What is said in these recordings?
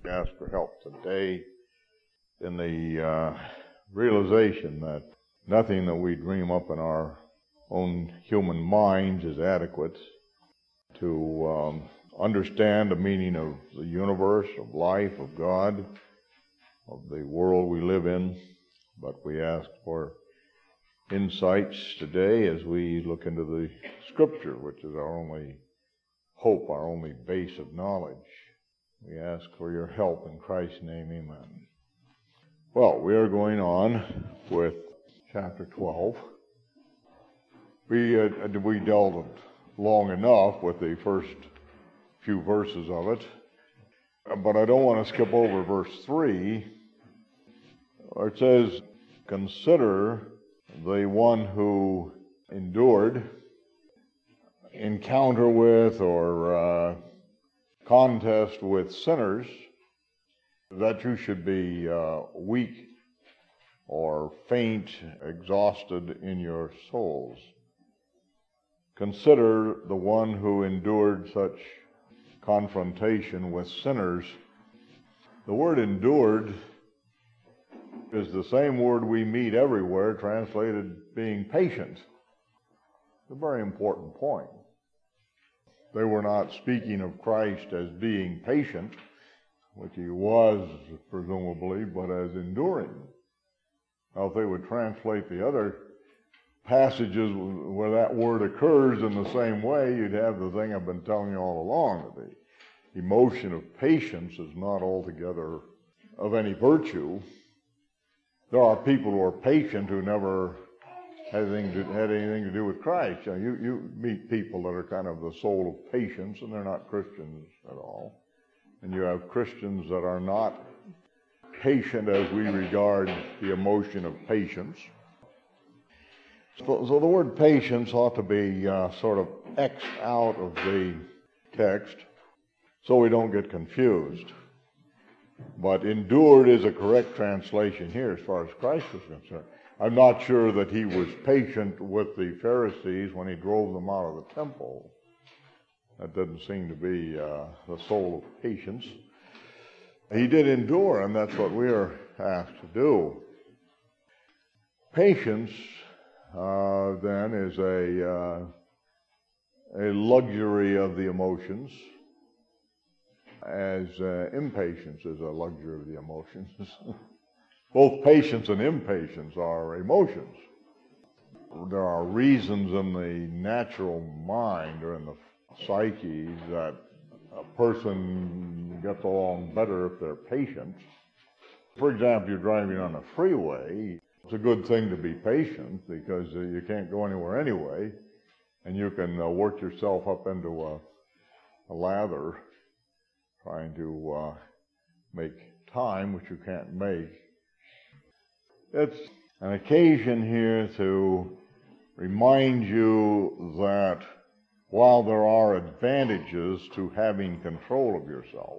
Ask for help today in the realization that nothing that we dream up in our own human minds is adequate to understand the meaning of the universe, of life, of God, of the world we live in. But we ask for insights today as we look into the Scripture, which is our only hope, our only base of knowledge. We ask for your help in Christ's name, amen. Well, we are going on with chapter 12. We dealt long enough with the first few verses of it, but I don't want to skip over verse 3, where it says, "Consider the one who endured encounter with or contest with sinners, that you should be weak or faint, exhausted in your souls. Consider the one who endured such confrontation with sinners." The word endured is the same word we meet everywhere, translated being patient. It's a very important point. They were not speaking of Christ as being patient, which he was, presumably, but as enduring. Now, if they would translate the other passages where that word occurs in the same way, you'd have the thing I've been telling you all along, that the emotion of patience is not altogether of any virtue. There are people who are patient who never had anything to do with Christ. You meet people that are kind of the soul of patience, and they're not Christians at all. And you have Christians that are not patient as we regard the emotion of patience. So the word patience ought to be sort of X'd out of the text so we don't get confused. But endured is a correct translation here as far as Christ is concerned. I'm not sure that he was patient with the Pharisees when he drove them out of the temple. That doesn't seem to be the soul of patience. He did endure, and that's what we are asked to do. Patience, then, is a luxury of the emotions, as impatience is a luxury of the emotions. Both patience and impatience are emotions. There are reasons in the natural mind or in the psyche that a person gets along better if they're patient. For example, you're driving on a freeway. It's a good thing to be patient because you can't go anywhere anyway, and you can work yourself up into a lather trying to make time, which you can't make. It's an occasion here to remind you that while there are advantages to having control of yourself,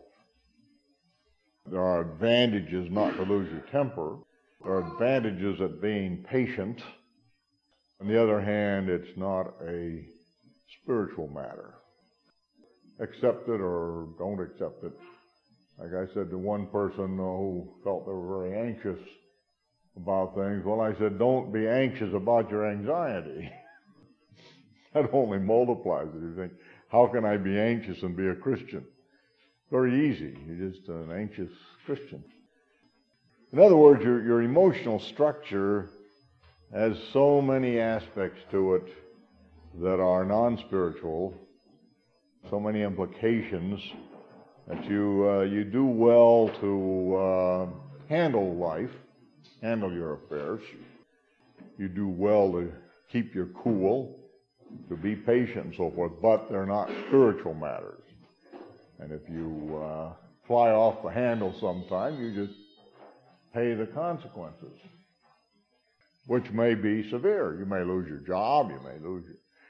there are advantages not to lose your temper. There are advantages at being patient. On the other hand, it's not a spiritual matter. Accept it or don't accept it. Like I said to one person who felt they were very anxious about things, well, I said, don't be anxious about your anxiety. That only multiplies it. You think, how can I be anxious and be a Christian? Very easy. You're just an anxious Christian. In other words, your emotional structure has so many aspects to it that are non-spiritual, so many implications that you do well to handle life, handle your affairs. You do well to keep your cool, to be patient and so forth, but they're not spiritual matters. And if you fly off the handle sometime, you just pay the consequences, which may be severe. You may lose your job, you may lose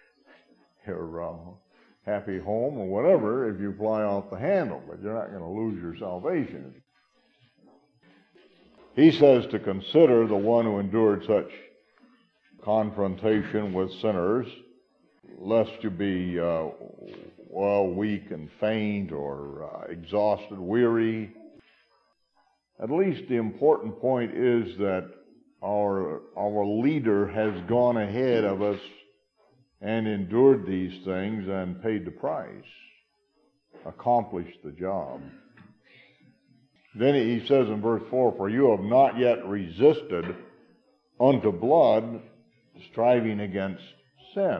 your happy home or whatever if you fly off the handle, but you're not going to lose your salvation. He says to consider the one who endured such confrontation with sinners, lest you be weak and faint or exhausted, weary. At least the important point is that our leader has gone ahead of us and endured these things and paid the price, accomplished the job. Then he says in verse 4, "For you have not yet resisted unto blood, striving against sin."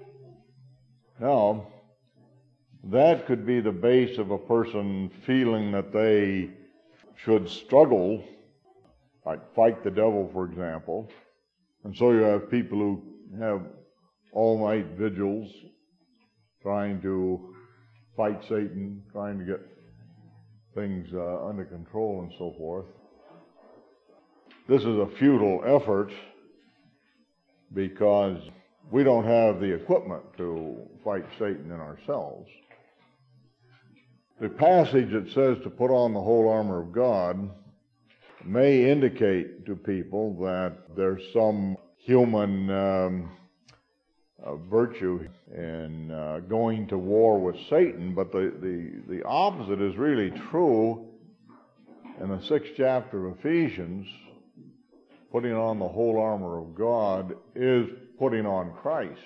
Now, that could be the base of a person feeling that they should struggle, like fight the devil, for example. And so you have people who have all-night vigils trying to fight Satan, trying to get things under control and so forth. This is a futile effort because we don't have the equipment to fight Satan in ourselves. The passage that says to put on the whole armor of God may indicate to people that there's some human virtue in going to war with Satan, but the opposite is really true. In the 6th chapter of Ephesians, putting on the whole armor of God is putting on Christ.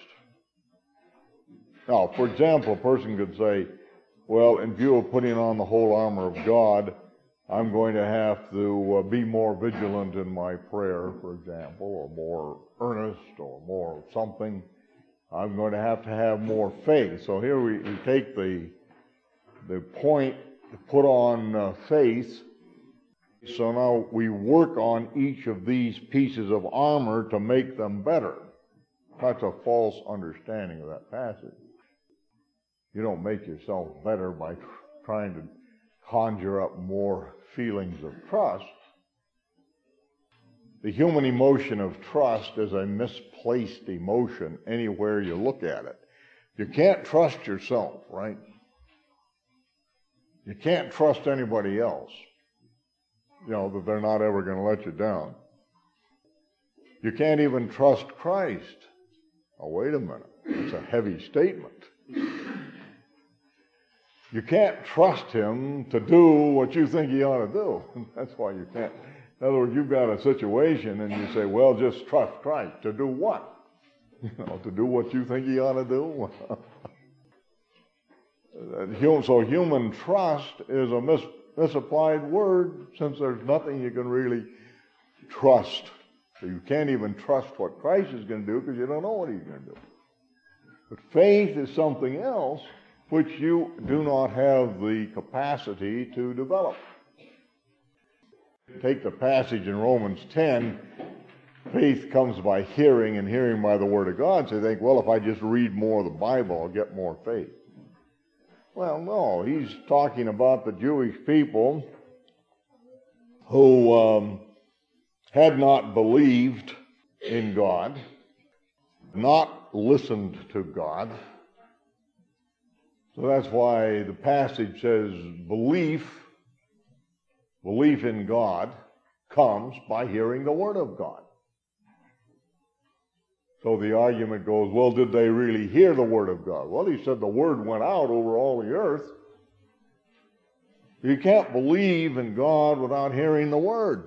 Now, for example, a person could say, well, in view of putting on the whole armor of God, I'm going to have to be more vigilant in my prayer, for example, or more earnest, or more something. I'm going to have more faith. So here we take the point to put on faith. So now we work on each of these pieces of armor to make them better. That's a false understanding of that passage. You don't make yourself better by trying to conjure up more feelings of trust. The human emotion of trust is a misplaced emotion anywhere you look at it. You can't trust yourself, right? You can't trust anybody else, that they're not ever going to let you down. You can't even trust Christ. Oh, wait a minute. That's a heavy statement. You can't trust him to do what you think he ought to do. That's why you can't. In other words, you've got a situation and you say, well, just trust Christ. To do what? To do what you think he ought to do? So human trust is a misapplied word, since there's nothing you can really trust. So you can't even trust what Christ is going to do because you don't know what he's going to do. But faith is something else which you do not have the capacity to develop. Take the passage in Romans 10, faith comes by hearing and hearing by the Word of God. So you think, well, if I just read more of the Bible, I'll get more faith. Well, no, he's talking about the Jewish people who had not believed in God, not listened to God. So that's why the passage says belief in God comes by hearing the Word of God. So the argument goes, well, did they really hear the Word of God? Well, he said the Word went out over all the earth. You can't believe in God without hearing the Word.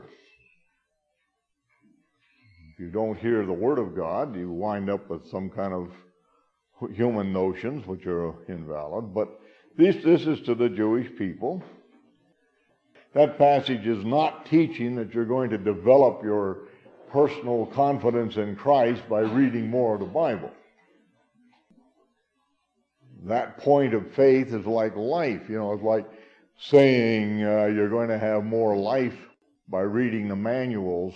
If you don't hear the Word of God, you wind up with some kind of human notions which are invalid. But this is to the Jewish people. That passage is not teaching that you're going to develop your personal confidence in Christ by reading more of the Bible. That point of faith is like life. It's like saying you're going to have more life by reading the manuals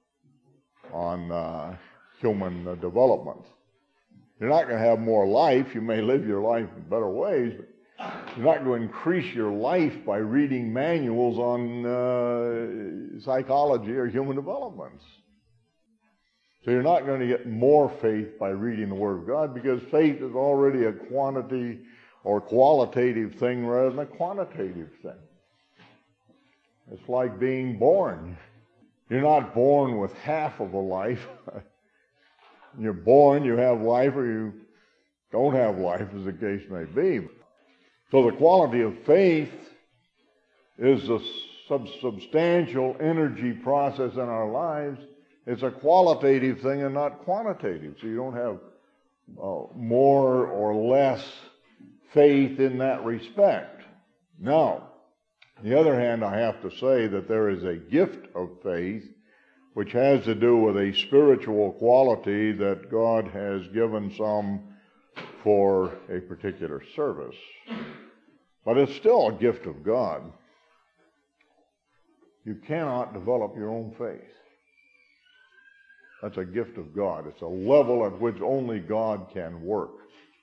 on human development. You're not going to have more life. You may live your life in better ways, but you're not going to increase your life by reading manuals on psychology or human developments. So you're not going to get more faith by reading the Word of God, because faith is already a quantity or qualitative thing rather than a quantitative thing. It's like being born. You're not born with half of a life. You're born, you have life, or you don't have life, as the case may be. So the quality of faith is the substantial energy process in our lives, it's a qualitative thing and not quantitative. So you don't have more or less faith in that respect. Now, on the other hand, I have to say that there is a gift of faith which has to do with a spiritual quality that God has given some for a particular service. But it's still a gift of God. You cannot develop your own faith. That's a gift of God. It's a level at which only God can work.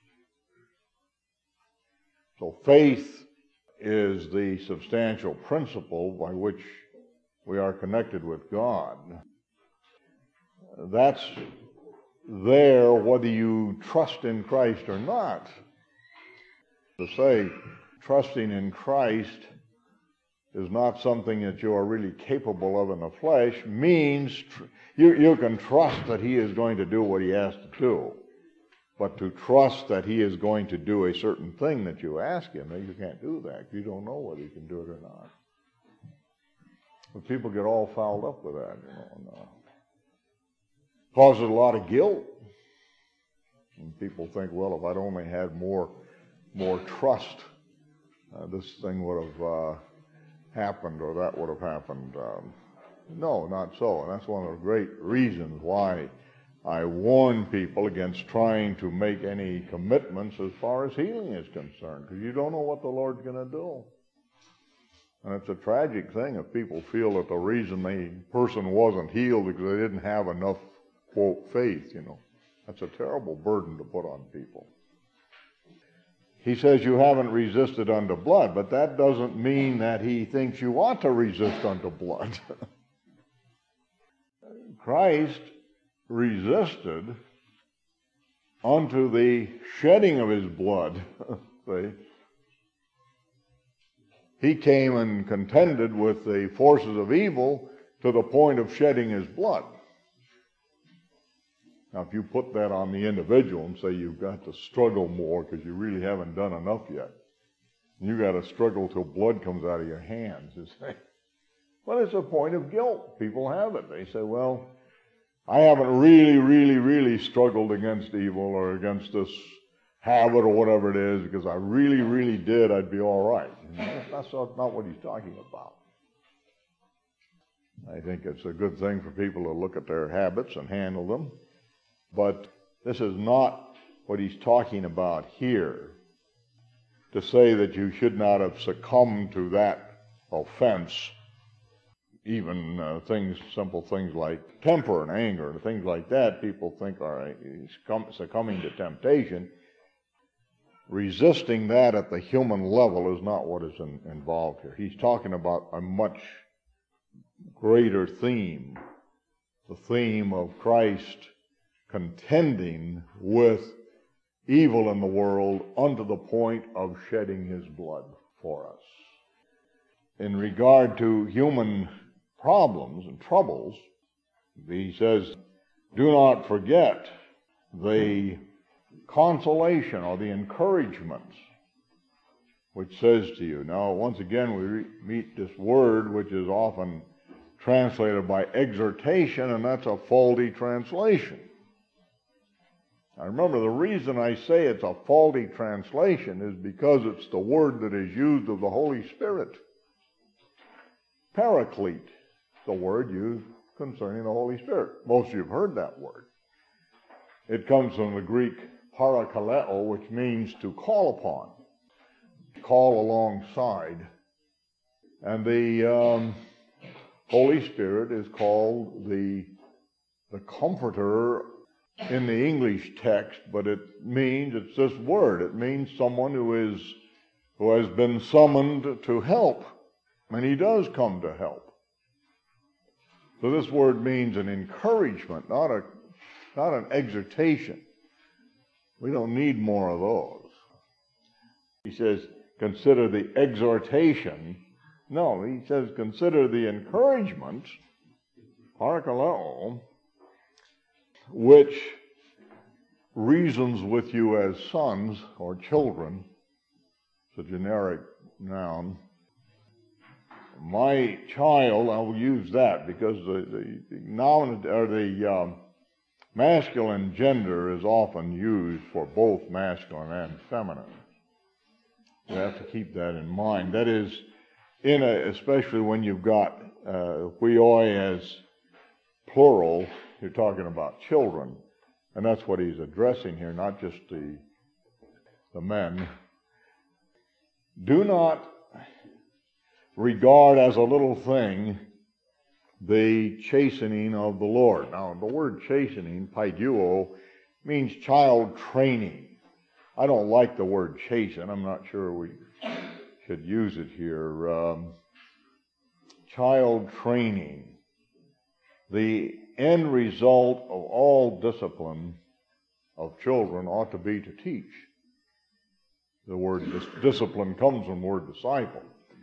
So faith is the substantial principle by which we are connected with God. That's there whether you trust in Christ or not. To say trusting in Christ is not something that you are really capable of in the flesh means you can trust that He is going to do what He has to do. But to trust that He is going to do a certain thing that you ask Him, you can't do that. You don't know whether He can do it or not. But people get all fouled up with that, and causes a lot of guilt. And people think, well, if I'd only had more trust, this thing would have happened or that would have happened. No, not so. And that's one of the great reasons why I warn people against trying to make any commitments as far as healing is concerned, because you don't know what the Lord's going to do. And it's a tragic thing if people feel that the reason the person wasn't healed because they didn't have enough, quote, faith, That's a terrible burden to put on people. He says you haven't resisted unto blood, but that doesn't mean that he thinks you ought to resist unto blood. Christ resisted unto the shedding of his blood. See? He came and contended with the forces of evil to the point of shedding his blood. Now, if you put that on the individual and say you've got to struggle more because you really haven't done enough yet, and you've got to struggle till blood comes out of your hands, you say, well, it's a point of guilt. People have it. They say, well, I haven't really struggled against evil or against this habit or whatever it is, because I really did, I'd be all right. That's not what he's talking about. I think it's a good thing for people to look at their habits and handle them. But this is not what he's talking about here, to say that you should not have succumbed to that offense, even simple things like temper and anger and things like that. People think, all right, he's succumbing to temptation. Resisting that at the human level is not what is involved here. He's talking about a much greater theme, the theme of Christ contending with evil in the world unto the point of shedding his blood for us. In regard to human problems and troubles, he says, do not forget the consolation or the encouragement which says to you. Now, once again, we meet this word which is often translated by exhortation, and that's a faulty translation. Now, remember, the reason I say it's a faulty translation is because it's the word that is used of the Holy Spirit. Paraclete, the word used concerning the Holy Spirit. Most of you have heard that word. It comes from the Greek parakaleo, which means to call upon, call alongside. And the Holy Spirit is called the Comforter in the English text, but it's this word. It means someone who has been summoned to help, and he does come to help. So this word means an encouragement, not an exhortation. We don't need more of those. He says, consider the exhortation. No, he says, consider the encouragement, parakaleo, which reasons with you as sons or children. It's a generic noun. my child, I will use that because the masculine gender is often used for both masculine and feminine. You have to keep that in mind. That is, especially when you've got huioi as plural, you're talking about children, and that's what he's addressing here, not just the men. Do not regard as a little thing the chastening of the Lord. Now, the word chastening, paiduo, means child training. I don't like the word chasten. I'm not sure we should use it here. Child training. The end result of all discipline of children ought to be to teach. The word discipline comes from the word disciple.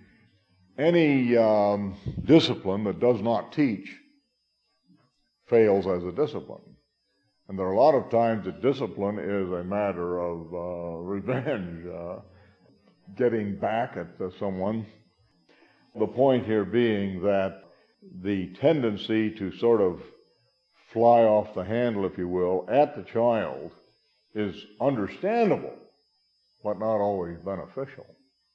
Any discipline that does not teach fails as a discipline. And there are a lot of times that discipline is a matter of revenge, getting back at someone. The point here being that the tendency to sort of fly off the handle, if you will, at the child is understandable, but not always beneficial.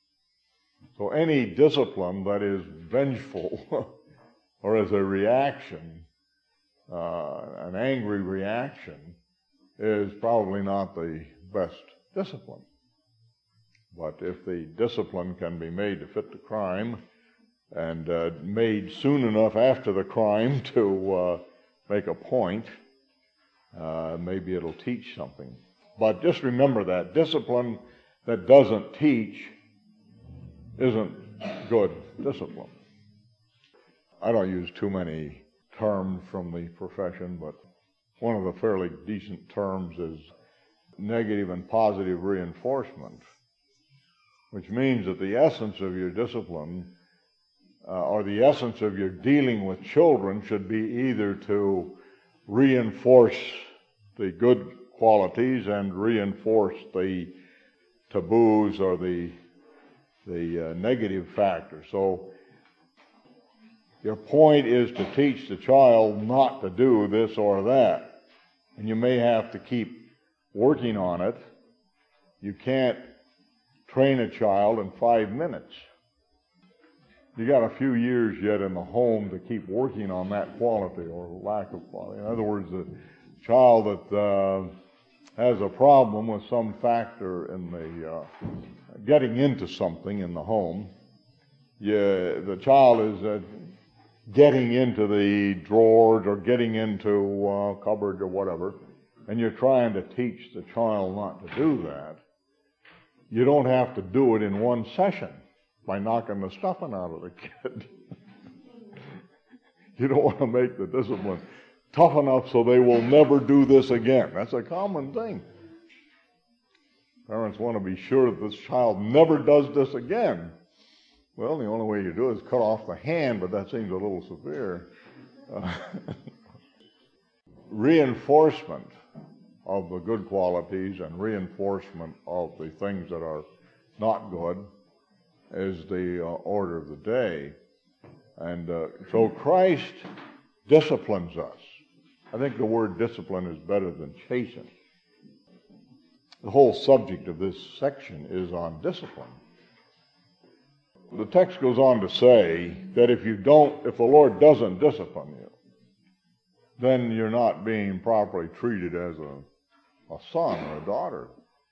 So any discipline that is vengeful or as a reaction, an angry reaction, is probably not the best discipline. But if the discipline can be made to fit the crime and made soon enough after the crime to make a point, maybe it'll teach something. But just remember that discipline that doesn't teach isn't good discipline. I don't use too many terms from the profession, but one of the fairly decent terms is negative and positive reinforcement, which means that the essence of your discipline or the essence of your dealing with children should be either to reinforce the good qualities and reinforce the taboos or the negative factors. So your point is to teach the child not to do this or that. And you may have to keep working on it. You can't train a child in 5 minutes. You got a few years yet in the home to keep working on that quality or lack of quality. In other words, the child that has a problem with some factor in the getting into something in the home, the child is getting into the drawers or getting into cupboards or whatever, and you're trying to teach the child not to do that. You don't have to do it in one session by knocking the stuffing out of the kid. You don't want to make the discipline tough enough so they will never do this again. That's a common thing. Parents want to be sure that this child never does this again. Well, the only way you do it is cut off the hand, but that seems a little severe. Reinforcement of the good qualities and reinforcement of the things that are not good is the order of the day. And so Christ disciplines us. I think the word discipline is better than chasten. The whole subject of this section is on discipline. The text goes on to say that if the Lord doesn't discipline you, then you're not being properly treated as a son or a daughter.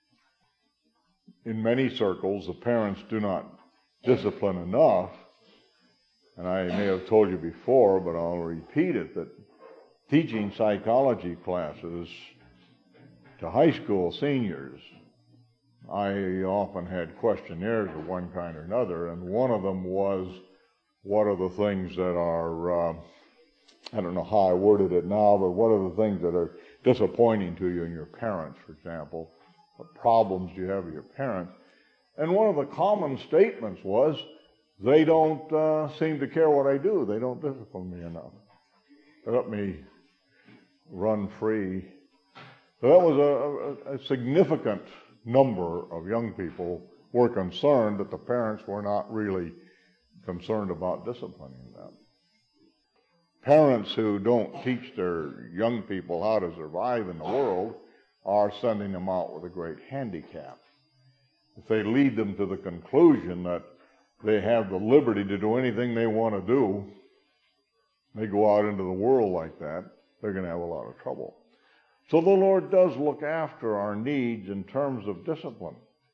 In many circles, the parents do not discipline enough, and I may have told you before, but I'll repeat it, that teaching psychology classes to high school seniors, I often had questionnaires of one kind or another, and one of them was, what are the things that are, I don't know how I worded it now, but what are the things that are disappointing to you and your parents, for example? What problems do you have with your parents? And one of the common statements was, they don't seem to care what I do. They don't discipline me enough. They let me run free. So that was a significant number of young people were concerned that the parents were not really concerned about disciplining them. Parents who don't teach their young people how to survive in the world are sending them out with a great handicap. If they lead them to the conclusion that they have the liberty to do anything they want to do, they go out into the world like that, they're going to have a lot of trouble. So the Lord does look after our needs in terms of discipline.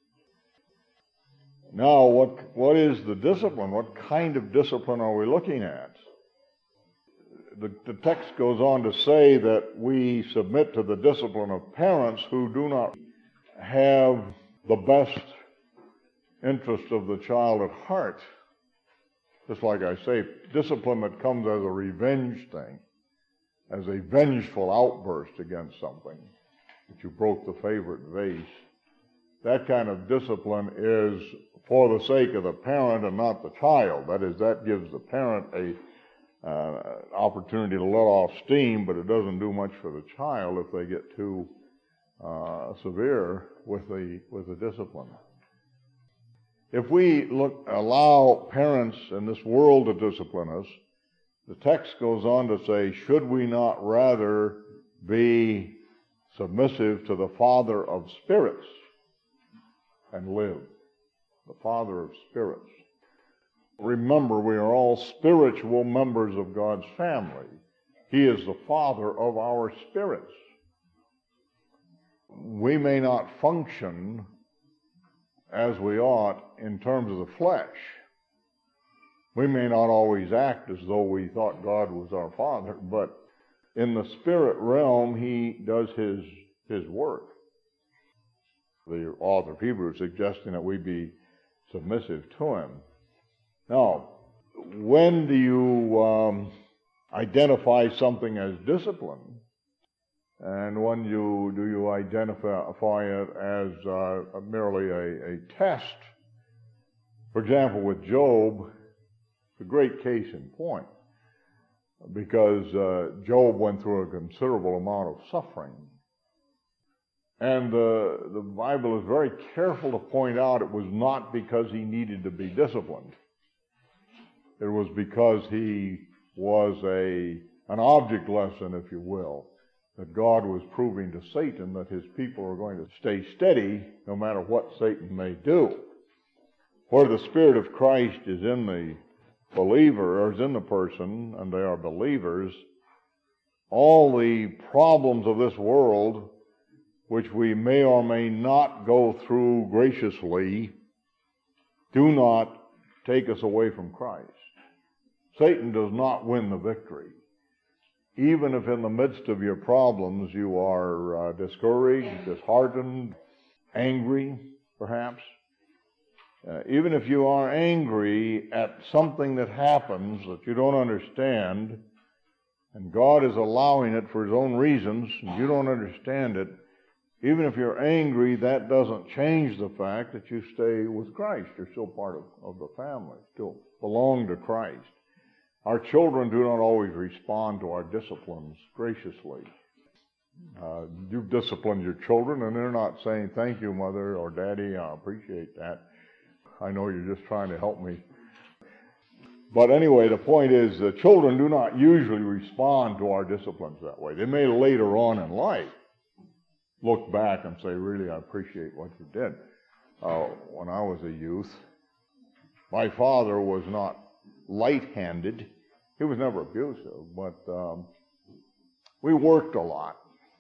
Now, what is the discipline? What kind of discipline are we looking at? The text goes on to say that we submit to the discipline of parents who do not have the best interest of the child at heart. Just like I say, discipline that comes as a revenge thing, as a vengeful outburst against something, that you broke the favorite vase. That kind of discipline is for the sake of the parent and not the child. That is, that gives the parent an opportunity to let off steam, but it doesn't do much for the child if they get too severe with the discipline. If we allow parents in this world to discipline us, the text goes on to say, should we not rather be submissive to the Father of spirits and live? The Father of spirits. Remember, we are all spiritual members of God's family. He is the Father of our spirits. We may not function as we ought in terms of the flesh. We may not always act as though we thought God was our Father, but in the spirit realm, He does His work. The author of Hebrews suggesting that we be submissive to Him. Now, when do you identify something as discipline? And when do you identify it as merely a test? For example, with Job, it's a great case in point, because Job went through a considerable amount of suffering. And the Bible is very careful to point out it was not because he needed to be disciplined. It was because he was an object lesson, if you will, that God was proving to Satan that His people are going to stay steady no matter what Satan may do. Where the Spirit of Christ is in the believer, or is in the person, and they are believers, all the problems of this world, which we may or may not go through graciously, do not take us away from Christ. Satan does not win the victory. Even if in the midst of your problems you are discouraged, disheartened, angry, perhaps, even if you are angry at something that happens that you don't understand, and God is allowing it for His own reasons, and you don't understand it, even if you're angry, that doesn't change the fact that you stay with Christ. You're still part of the family, still belong to Christ. Our children do not always respond to our disciplines graciously. You've disciplined your children, and they're not saying, "Thank you, Mother," or "Daddy, I appreciate that. I know you're just trying to help me." But anyway, the point is that children do not usually respond to our disciplines that way. They may later on in life look back and say, "Really, I appreciate what you did." When I was a youth, my father was not light-handed. He was never abusive, but we worked a lot.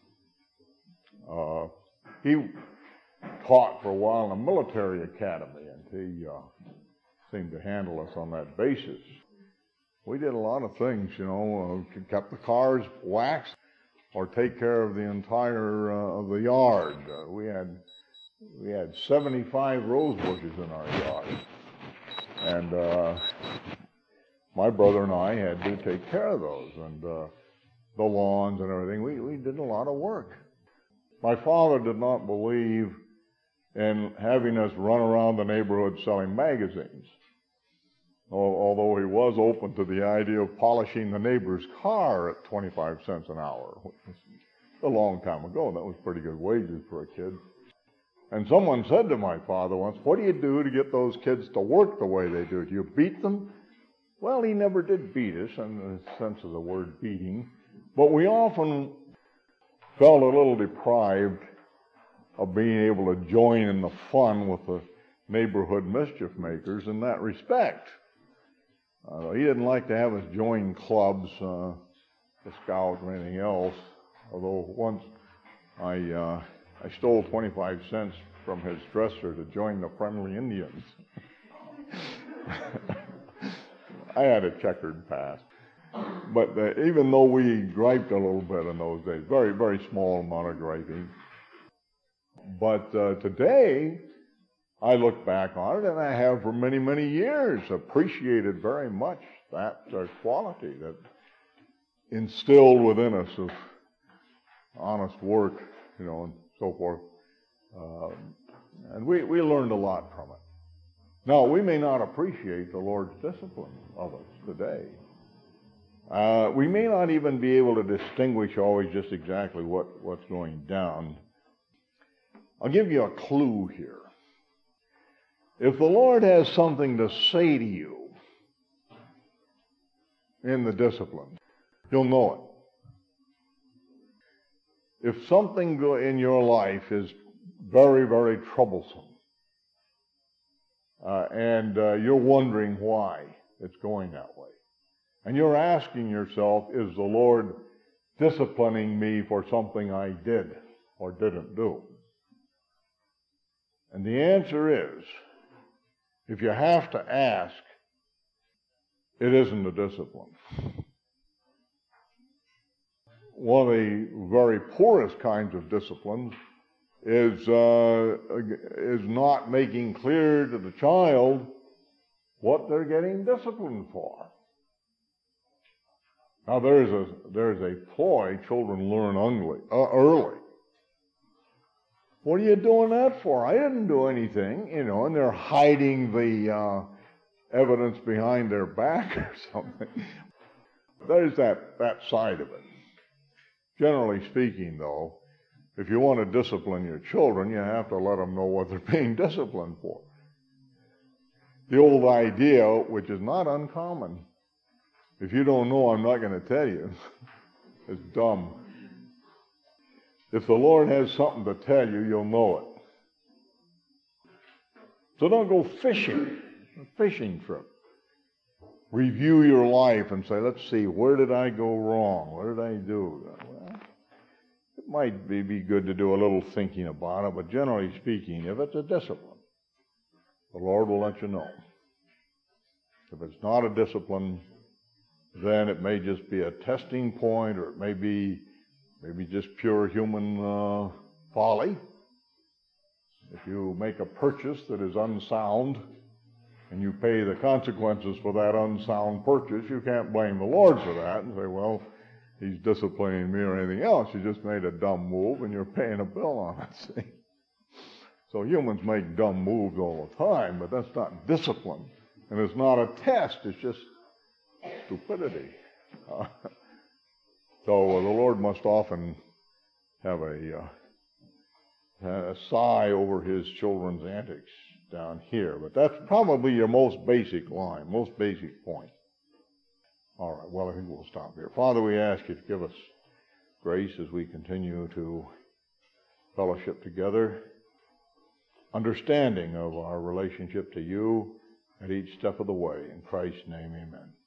He taught for a while in a military academy, and he seemed to handle us on that basis. We did a lot of things, kept the cars waxed or take care of the entire of the yard. We had 75 rose bushes in our yard, and my brother and I had to take care of those, and the lawns and everything. We did a lot of work. My father did not believe in having us run around the neighborhood selling magazines, although he was open to the idea of polishing the neighbor's car at 25 cents an hour. A long time ago, that was pretty good wages for a kid. And someone said to my father once, "What do you do to get those kids to work the way they do? Do you beat them? Well, he never did beat us in the sense of the word beating, but we often felt a little deprived of being able to join in the fun with the neighborhood mischief makers in that respect. He didn't like to have us join clubs, the Scout or anything else, although once I stole 25 cents from his dresser to join the Friendly Indians. I had a checkered past. But even though we griped a little bit in those days, very, very small amount of griping, but today, I look back on it, and I have for many, many years appreciated very much that quality that instilled within us of honest work, and so forth. And we learned a lot from it. Now, we may not appreciate the Lord's discipline of us today. We may not even be able to distinguish always just exactly what's going down. I'll give you a clue here. If the Lord has something to say to you in the discipline, you'll know it. If something in your life is very, very troublesome, and you're wondering why it's going that way, and you're asking yourself, is the Lord disciplining me for something I did or didn't do? And the answer is, if you have to ask, it isn't a discipline. One of the very poorest kinds of disciplines is not making clear to the child what they're getting disciplined for. Now there's a ploy children learn early. What are you doing that for? I didn't do anything, and they're hiding the evidence behind their back or something. There's that side of it. Generally speaking, though, if you want to discipline your children, you have to let them know what they're being disciplined for. The old idea, which is not uncommon, if you don't know, I'm not going to tell you, is dumb. If the Lord has something to tell you, you'll know it. So don't go fishing, a fishing trip. Review your life and say, let's see, where did I go wrong? What did I do? Well, it might be good to do a little thinking about it, but generally speaking, if it's a discipline, the Lord will let you know. If it's not a discipline, then it may just be a testing point, or it may be just pure human folly. If you make a purchase that is unsound and you pay the consequences for that unsound purchase, you can't blame the Lord for that and say, well, he's disciplining me or anything else. You just made a dumb move and you're paying a bill on it. See? So humans make dumb moves all the time, but that's not discipline. And it's not a test. It's just stupidity. So the Lord must often have a sigh over his children's antics down here. But that's probably your most basic line, most basic point. All right, well, I think we'll stop here. Father, we ask you to give us grace as we continue to fellowship together, understanding of our relationship to you at each step of the way. In Christ's name, amen.